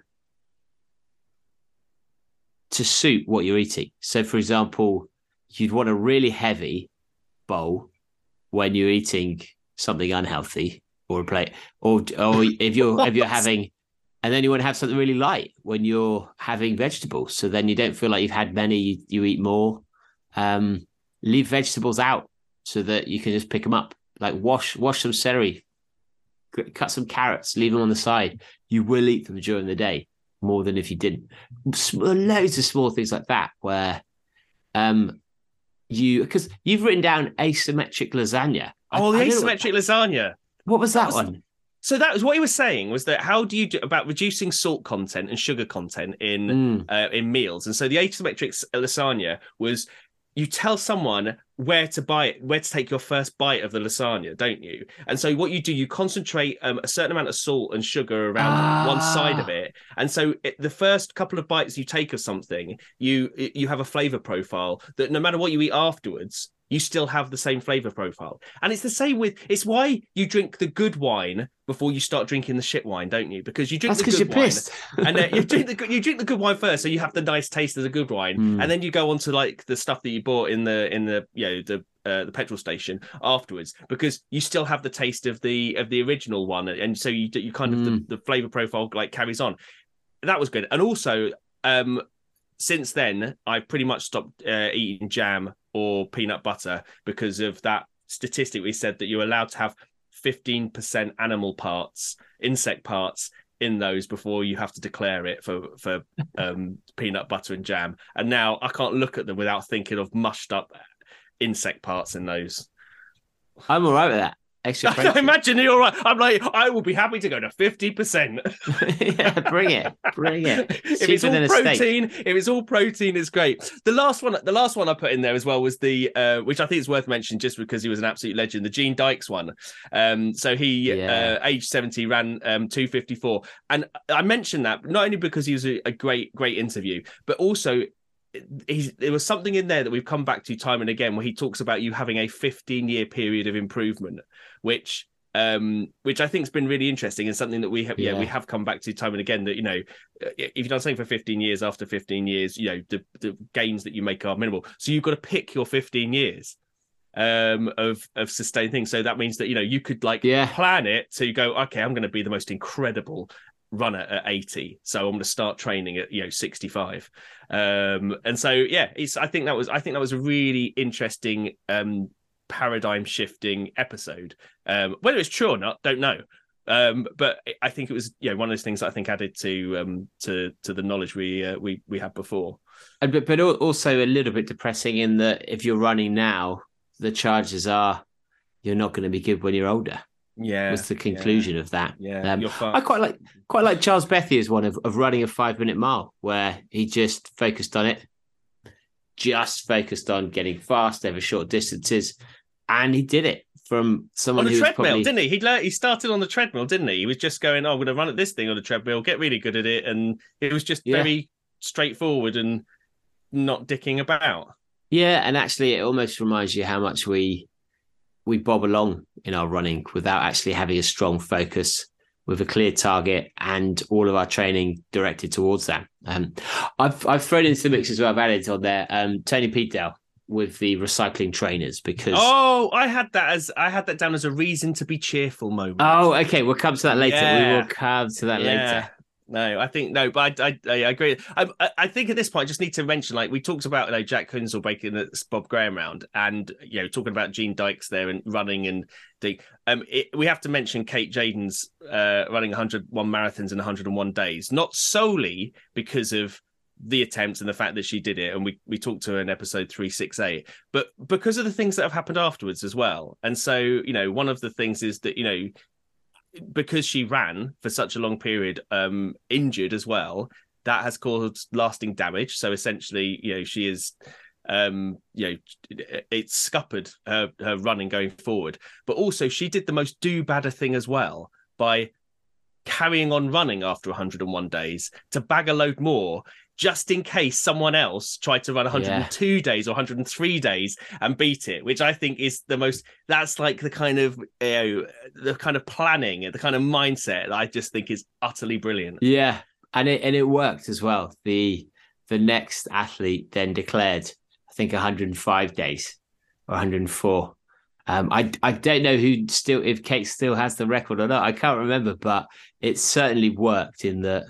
to suit what you're eating. So, for example, you'd want a really heavy bowl when you're eating something unhealthy, or a plate, or or if you're if you're having. And then you want to have something really light when you're having vegetables. So then you don't feel like you've had many, you, you eat more. Um, leave vegetables out so that you can just pick them up. Like wash wash some celery, c- cut some carrots, leave them on the side. You will eat them during the day more than if you didn't. Sm- Loads of small things like that where um, you, because you've written down asymmetric lasagna. Oh, I, the I asymmetric lasagna. What was that, That was- one? So that was what he was saying, was that how do you do about reducing salt content and sugar content in Mm. uh, in meals? And so the asymmetric s- lasagna was, you tell someone where to buy it, where to take your first bite of the lasagna, don't you? And so what you do, you concentrate um, a certain amount of salt and sugar around Ah. one side of it. And so it, the first couple of bites you take of something, you you have a flavor profile that no matter what you eat afterwards, you still have the same flavor profile. And it's the same with, it's why you drink the good wine before you start drinking the shit wine, don't you? Because you drink That's the because good you're wine. pissed. And uh, you drink the good- you drink the good wine first, so you have the nice taste of the good wine, Mm. and then you go on to like the stuff that you bought in the in the you know the uh, the petrol station afterwards, because you still have the taste of the of the original one, and so you you kind of Mm. the, the flavor profile like carries on. That was good, and also um since then I've pretty much stopped uh, eating jam or peanut butter because of that statistic we said that you're allowed to have fifteen percent animal parts, insect parts in those before you have to declare it for for um, peanut butter and jam. And now I can't look at them without thinking of mushed up insect parts in those. I'm all right with that. Extra I protein. imagine you're right. I'm like, I will be happy to go to fifty percent. Yeah, bring it, bring it. If it's all protein, if it's all protein, it's great. The last one, the last one I put in there as well was the, uh, which I think is worth mentioning just because he was an absolute legend, the Gene Dykes one. Um, so he, Yeah. uh, age seventy, ran um, two fifty-four, and I mentioned that not only because he was a, a great, great interview, but also he's, there was something in there that we've come back to time and again where he talks about you having a fifteen year period of improvement, which um which I think has been really interesting and something that we have yeah. Yeah. we have come back to time and again, that you know if you've done something for fifteen years, after fifteen years, you know the, the gains that you make are minimal, so you've got to pick your fifteen years um of of sustained things. So that means that you know you could like Yeah. plan it to go, okay, I'm going to be the most incredible runner at eighty, so I'm going to start training at you know sixty-five, um and so yeah it's I think that was I think that was a really interesting um paradigm shifting episode. Um whether it's true or not, don't know, um but I think it was you know one of those things that I think added to um to to the knowledge we uh, we we had before. And but, but al- also a little bit depressing in that if you're running now, the chances are you're not going to be good when you're older. Yeah, Was the conclusion of that. Yeah, Um, you're fucked. I quite like quite like Charles Bethier's one of, of running a five minute mile, where he just focused on it, just focused on getting fast over short distances, and he did it from someone on the who was treadmill, probably, didn't he? He learned, he started on the treadmill, didn't he? He was just going, "Oh, I'm going to run at this thing on the treadmill, get really good at it," and it was just Yeah. very straightforward and not dicking about. Yeah, and actually, it almost reminds you how much we we bob along in our running without actually having a strong focus, with a clear target and all of our training directed towards that. Um, I've I've thrown into the mix as well. I've added on there um, Tony Pedale with the recycling trainers because. Oh, I had that as I had that down as a reason to be cheerful moment. Oh, okay. We'll come to that later. Yeah. We will come to that Yeah. later. No, I think no, but I I, I agree. I, I I think at this point I just need to mention, like we talked about, you know, Jack Hunsel breaking the Bob Graham round, and you know talking about Gene Dykes there and running and the um it, we have to mention Kate Jaden's uh running one hundred one marathons in one hundred one days, not solely because of the attempts and the fact that she did it, and we we talked to her in episode three sixty-eight, but because of the things that have happened afterwards as well. And so you know one of the things is that you know. because she ran for such a long period, um, injured as well, that has caused lasting damage. So essentially, you know, she is, um, you know, it's scuppered her, her running going forward. But also, she did the most do-badder thing as well by carrying on running after one hundred one days to bag a load more, just in case someone else tried to run one hundred two yeah. days or one hundred three days and beat it, which I think is the most, that's like the kind of, you know, the kind of planning, the kind of mindset that I just think is utterly brilliant. Yeah. And it, and it worked as well. The, the next athlete then declared, I think one hundred five days or one hundred four. Um, I, I don't know who still, if Kate still has the record or not. I can't remember, but it certainly worked in that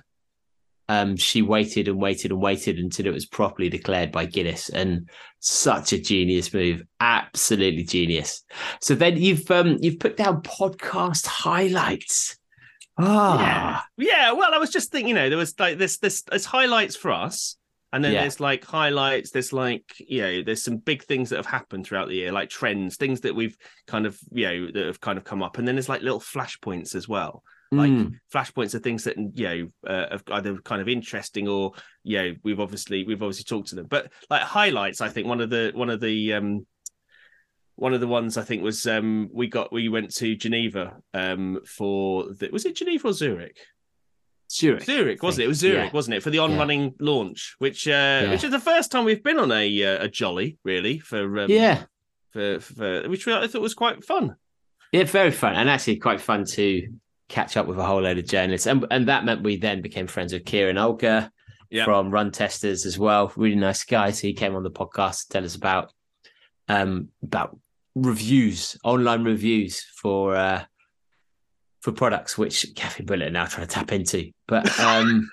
um, she waited and waited and waited until it was properly declared by Guinness, and such a genius move. Absolutely genius. So then you've um, you've put down podcast highlights. Ah, yeah. yeah. Well, I was just thinking, you know, there was like this, this, this highlights for us. And then Yeah. there's like highlights. There's like, you know, there's some big things that have happened throughout the year, like trends, things that we've kind of, you know, that have kind of come up. And then there's like little flashpoints as well. Like Mm. flashpoints are things that, you know, uh, have either kind of interesting or, you know, we've obviously, we've obviously talked to them. But like highlights, I think one of the, one of the, um, one of the ones I think was um, we got, we went to Geneva um, for the, was it Geneva or Zurich? Zurich. Zurich, wasn't it? It was Zurich, Yeah. wasn't it? For the on-running launch, which uh, Yeah. which is the first time we've been on a uh, a jolly, really, for um, Yeah. for, for which I thought was quite fun. Yeah, very fun, and actually quite fun to catch up with a whole load of journalists, and and that meant we then became friends with Kieran Olga Yeah. from Run Testers as well. Really nice guy. So he came on the podcast to tell us about um about reviews, online reviews for uh for products, which Cafe Bullet are now trying to tap into, but um.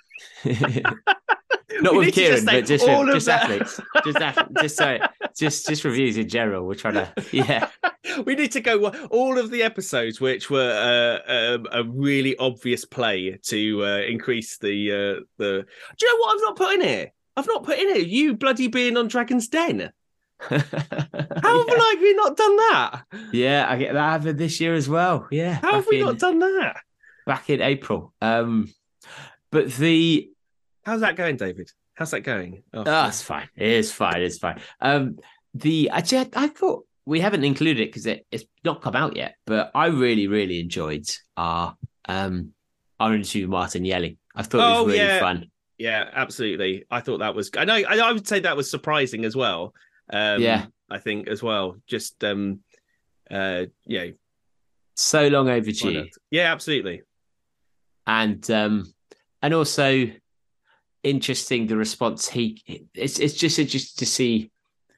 Not We with need to Kieran, just say but just all of just that. athletes, just ath- just sorry, just just reviews in general. We're trying to, yeah, We need to go all of the episodes which were uh, um, a really obvious play to uh, increase the uh, the. Do you know what I've not put in here? I've not put in here. You bloody being on Dragon's Den. How have yeah. like we not done that? Yeah, I get that happened this year as well. Yeah, How have back we in, not done that? back in April. Um, but the How's that going, David? How's that going? Oh, oh, it's fine. It is fine. It's fine. Um, the I just, I thought we haven't included it because it, it's not come out yet. But I really, really enjoyed our um our interview with Martin Yelling. I thought it Oh, was really yeah. fun. yeah, absolutely. I thought that was. I know. I, I would say that was surprising as well. Um, Yeah. I think as well. Just um, uh, yeah, So long why overdue. not? Yeah, absolutely. and um and also interesting the response he it's it's just interesting to see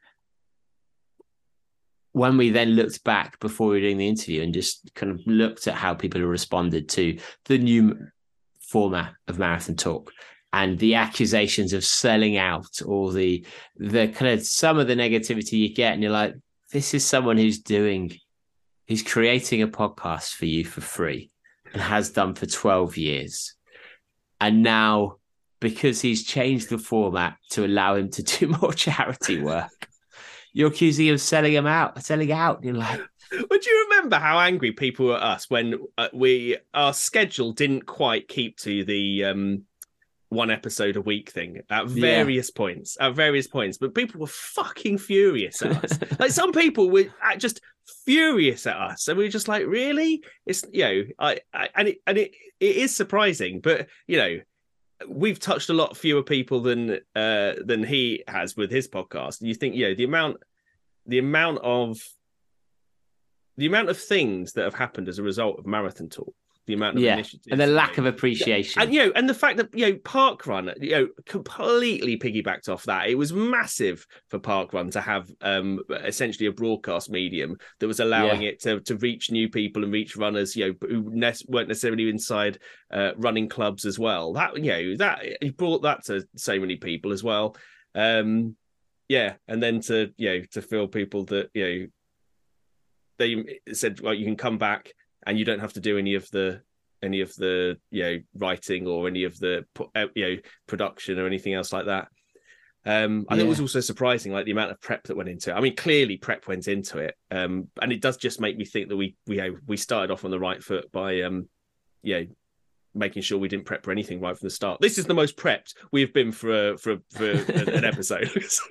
when we then looked back before we were doing the interview and just kind of looked at how people have responded to the new format of Marathon Talk and the accusations of selling out, or the the kind of some of the negativity you get, and you're like, this is someone who's doing who's creating a podcast for you for free and has done for twelve years. And now, because he's changed the format to allow him to do more charity work, you're accusing him of selling him out, selling out. You're like, Would you remember how angry people were at us when uh, we our schedule didn't quite keep to the um, one episode a week thing at various yeah. points, at various points, but people were fucking furious at us. Like some people were just furious at us, and we were just like, really? It's you know, I, I and it and it it is surprising, but you know, we've touched a lot fewer people than uh than he has with his podcast. And you think, you know, the amount, the amount of the amount of things that have happened as a result of Marathon Talk. The amount of yeah, initiatives and the lack you know, of appreciation, and you know, and the fact that you know Parkrun, you know, completely piggybacked off that. It was massive for Parkrun to have um, essentially a broadcast medium that was allowing yeah. it to to reach new people and reach runners, you know, who ne- weren't necessarily inside uh, running clubs as well. That you know, that he brought that to so many people as well. Um, yeah, and then to you know to feel people that you know they said, well, you can come back. And you don't have to do any of the any of the you know writing or any of the you know production or anything else like that. Um, I yeah. think it was also surprising, like the amount of prep that went into it. I mean, clearly prep went into it, um, and it does just make me think that we we you know, we started off on the right foot by um, you know, making sure we didn't prep for anything right from the start. This is the most prepped we've been for a, for for an episode.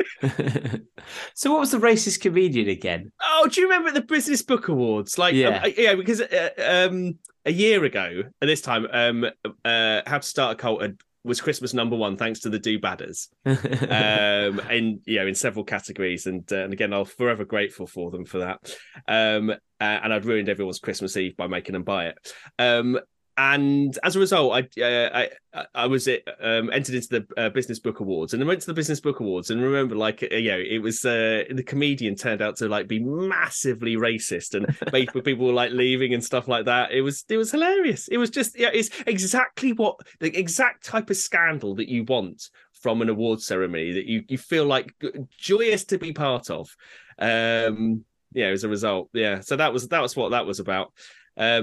So what was the racist comedian again? Oh, do you remember at the Business Book Awards? Like, yeah, um, yeah, because uh, um, a year ago at this time, um, uh, How to Start a Cult was Christmas number one, thanks to the Do Badders, um, and you know, in several categories, and uh, and again, I'm forever grateful for them for that. Um, uh, and I'd ruined everyone's Christmas Eve by making them buy it. Um, And as a result, I uh, I I was um, entered into the uh, Business Book Awards, and I went to the Business Book Awards, and remember, like uh, you know, it was uh, the comedian turned out to like be massively racist, and people were like leaving and stuff like that. It was it was hilarious. It was just yeah, it's exactly what the exact type of scandal that you want from an award ceremony that you you feel like joyous to be part of. Um, yeah, as a result, yeah. So that was that was what that was about. Um,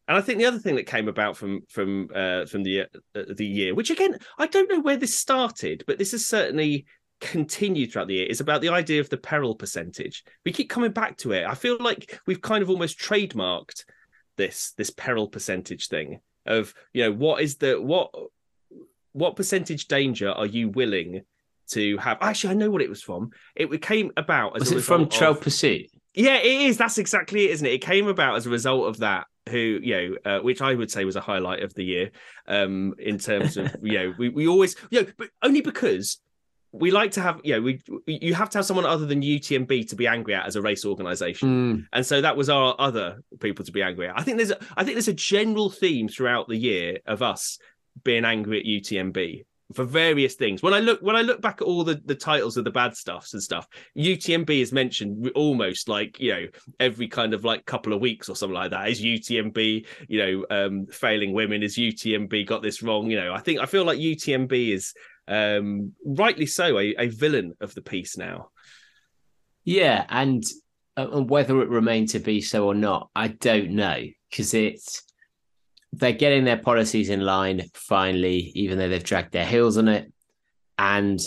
And I think the other thing that came about from from uh, from the uh, the year, which again I don't know where this started, but this has certainly continued throughout the year, is about the idea of the peril percentage. We keep coming back to it. I feel like we've kind of almost trademarked this this peril percentage thing of, you know, what is the what what percentage danger are you willing to have? Actually, I know what it was from. It came about as was a it from Trail of, Pursuit? Yeah, it is. That's exactly it, isn't it? It came about as a result of that. Who, you know, uh, which I would say was a highlight of the year, um, in terms of, you know, we, we always, you know, but only because we like to have, you know, we you have to have someone other than U T M B to be angry at as a race organisation, mm. and so that was our other people to be angry at. I think there's, a, I think there's a general theme throughout the year of us being angry at U T M B for various things. When I look when I look back at all the, the titles of the bad stuffs and stuff, U T M B is mentioned almost like, you know, every kind of like couple of weeks or something like that. Is U T M B, you know, um, failing women? Is U T M B got this wrong? You know, I think I feel like U T M B is um, rightly so a, a villain of the piece now. Yeah, and, uh, and whether it remained to be so or not, I don't know, because it's they're getting their policies in line finally, even though they've dragged their heels on it. And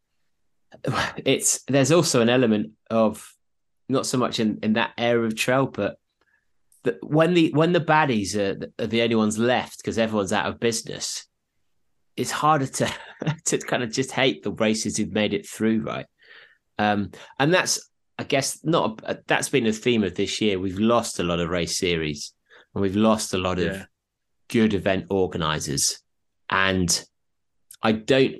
it's there's also an element of not so much in, in that area of trail, but the, when the when the baddies are, are the only ones left because everyone's out of business, it's harder to to kind of just hate the races who've made it through, right? Um, and that's, I guess, not a, that's been a theme of this year. We've lost a lot of race series, and we've lost a lot of yeah. good event organizers, and I don't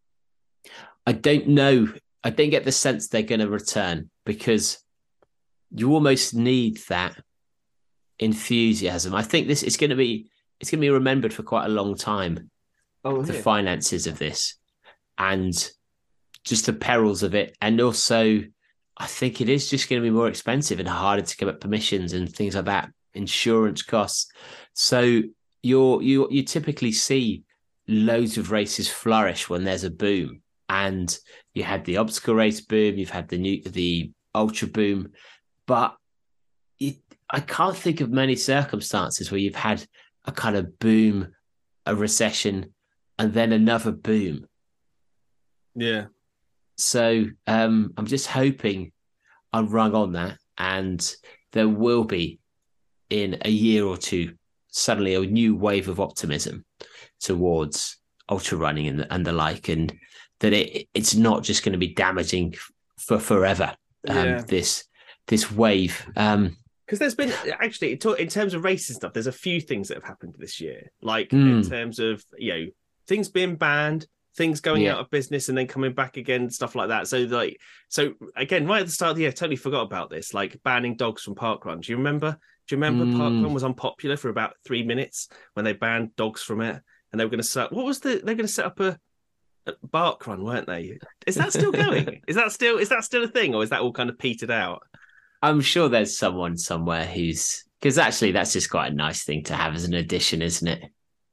I don't know I don't get the sense they're going to return, because you almost need that enthusiasm. I think this is going to be it's going to be remembered for quite a long time, oh, the yeah. finances of this and just the perils of it. And also I think it is just going to be more expensive and harder to get permissions and things like that, insurance costs. So You're, you you typically see loads of races flourish when there's a boom, and you had the obstacle race boom, you've had the new the ultra boom, but it, I can't think of many circumstances where you've had a kind of boom, a recession, and then another boom. Yeah. So um, I'm just hoping I'm rung on that, and there will be in a year or two suddenly a new wave of optimism towards ultra running and the, and the like, and that it it's not just going to be damaging for forever. Um, yeah. This this wave, um, because there's been actually in terms of racing stuff, there's a few things that have happened this year, like mm. in terms of, you know, things being banned, things going yeah. out of business and then coming back again, stuff like that. So like, so again, right at the start of the year, I totally forgot about this, like banning dogs from parkrun. Do you remember? Do you remember Mm. parkrun was unpopular for about three minutes when they banned dogs from it, and they were going to set what was the they're going to set up a, a bark run, weren't they? Is that still going? is that still is that still a thing, or is that all kind of petered out? I'm sure there's someone somewhere who's, because actually that's just quite a nice thing to have as an addition, isn't it?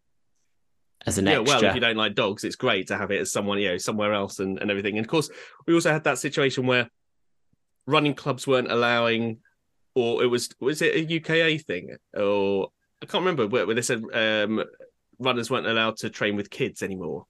As an yeah, extra. well, if you don't like dogs, it's great to have it as someone, you know, somewhere else and, and everything. And of course, we also had that situation where running clubs weren't allowing, or it was was it a U K A thing, or I can't remember, where, where they said um, runners weren't allowed to train with kids anymore.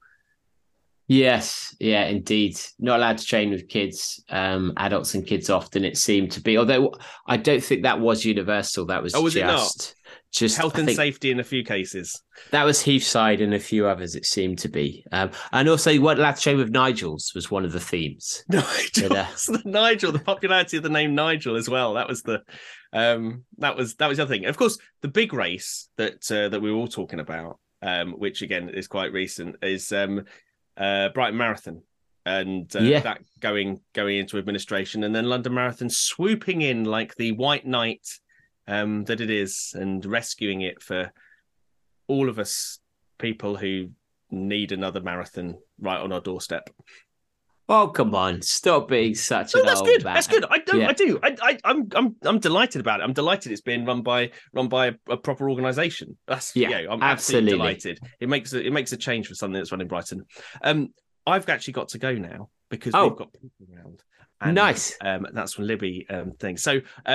Yes, yeah, indeed. Not allowed to train with kids, um, adults and kids often, it seemed to be. Although I don't think that was universal. That was, oh, was just, it not? Just health I and think safety in a few cases. That was Heathside and a few others, it seemed to be. Um, and also, you weren't allowed to train with Nigels was one of the themes. Nigel, but, uh, the Nigel, the popularity of the name Nigel as well. That was the um, that was that was the other thing. And of course, the big race that uh, that we were all talking about, um, which again is quite recent, is um, uh, Brighton Marathon, and uh, yeah. that going going into administration, and then London Marathon swooping in like the white knight um, that it is, and rescuing it for all of us people who need another marathon right on our doorstep. Oh, come on! Stop being such no, an that's old good. man. That's good. I do. Yeah. I do. I, I, I'm. I'm. I'm delighted about it. I'm delighted it's being run by run by a, a proper organisation. That's yeah. yeah I'm absolutely, absolutely delighted. It makes a, it makes a change for something that's run in Brighton. Um, I've actually got to go now because oh. we've got people around. And, nice. Um, that's from Libby um thing. So um,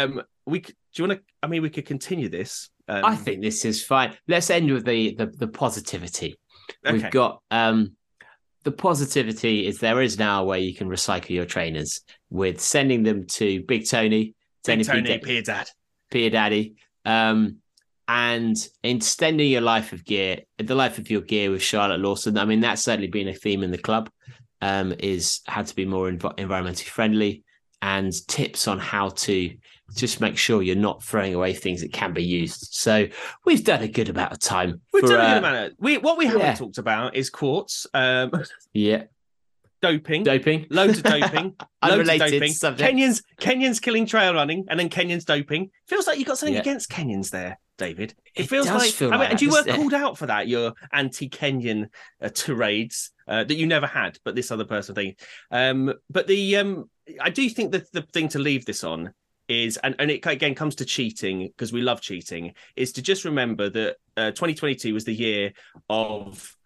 we could, do you want to? I mean, we could continue this. Um, I think this is fine. Let's end with the the, the positivity. Okay. We've got um, the positivity is there is now a way you can recycle your trainers with sending them to Big Tony, Big Tony, P- Peer Dad, Peer Daddy, um, and extending your life of gear, the life of your gear with Charlotte Lawson. I mean, that's certainly been a theme in the club. Um, is how to be more env- environmentally friendly and tips on how to just make sure you're not throwing away things that can be used. So we've done a good amount of time. We've for, done a good uh, amount of we what we haven't yeah. talked about is quartz, um, yeah, doping, doping, loads of doping, loads of Unrelated doping. subject. Kenyans, Kenyans killing trail running, and then Kenyans doping. Feels like you got something Yeah. against Kenyans there, David. It, It feels does like. feel I mean, like and that, you were doesn't it? called out for that. Your anti-Kenyan uh, tirades uh, that you never had, but this other person thing. Um, but the um, I do think that the thing to leave this on is, and, and it again comes to cheating because we love cheating, is to just remember that uh, twenty twenty-two was the year of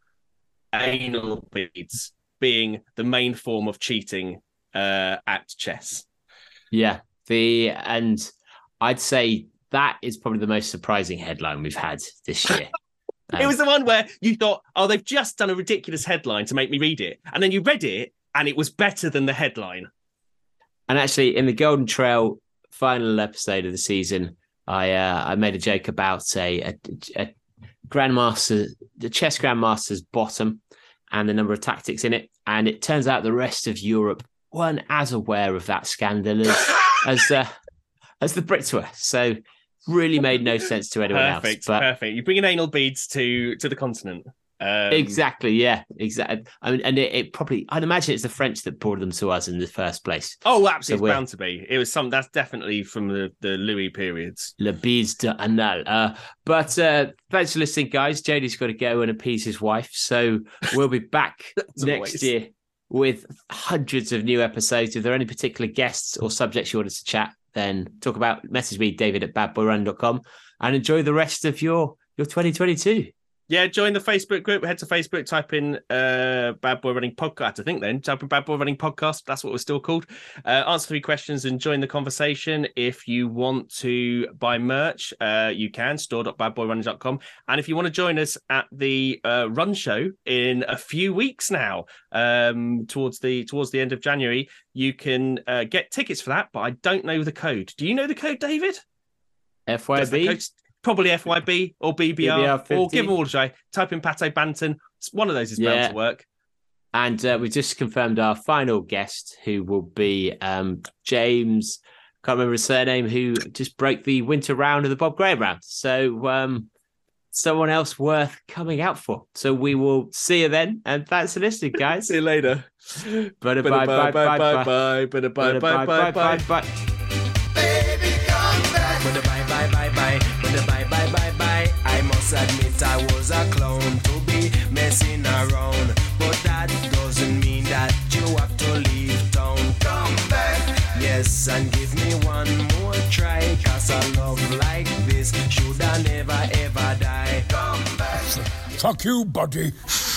anal beads being the main form of cheating uh, at chess. Yeah, the and I'd say that is probably the most surprising headline we've had this year. It was the one where you thought, oh, they've just done a ridiculous headline to make me read it. And then you read it and it was better than the headline. And actually, in the Golden Trail final episode of the season, I uh, I made a joke about a, a, a grandmaster, the chess grandmaster's bottom, and the number of tactics in it. And it turns out the rest of Europe weren't as aware of that scandal as as, uh, as the Brits were. So really made no sense to anyone Perfect, else. But perfect. You're bringing anal beads to to the continent. Um, exactly, yeah, exactly. I mean, and it, it probably, I'd imagine it's the French that brought them to us in the first place. Oh, absolutely, So it's bound to be. It was some. That's definitely from the, the Louis periods. Le bise d'anal. Uh, but uh, thanks for listening, guys. Jodie's got to go and appease his wife. So we'll be back next always. year with hundreds of new episodes. If there are any particular guests or subjects you want us to chat, then talk about, message me, David at bad boy run dot com, and enjoy the rest of your, your twenty twenty-two. Yeah, join the Facebook group. Head to Facebook, type in uh, Bad Boy Running Podcast. I think then type in Bad Boy Running Podcast. That's what we're still called. Uh, answer three questions and join the conversation. If you want to buy merch, uh, you can, store dot bad boy running dot com. And if you want to join us at the uh, run show in a few weeks now, um, towards the towards the end of January, you can uh, get tickets for that. But I don't know the code. Do you know the code, David? F Y Does the B. code- Probably F Y B or B B R, B B R or fifty. give them all a try. Type in Pato Banton. One of those is bound Yeah. to work. And uh, we just confirmed our final guest, who will be um, James, can't remember his surname, who just broke the winter round of the Bob Graham round. So um, someone else worth coming out for. So we will see you then. And thanks for listening, guys. See you later. Bye, bye, bye, bye, bye, bye, bye, bye, bye, bye, bye, bye. bye. Baby, come back. With the bye bye bye bye, with the bye bye bye bye. I must admit I was a clown to be messing around, but that doesn't mean that you have to leave town. Come back. Yes, and give me one more try, cause a love like this should I never ever die. Come back. Fuck you, buddy.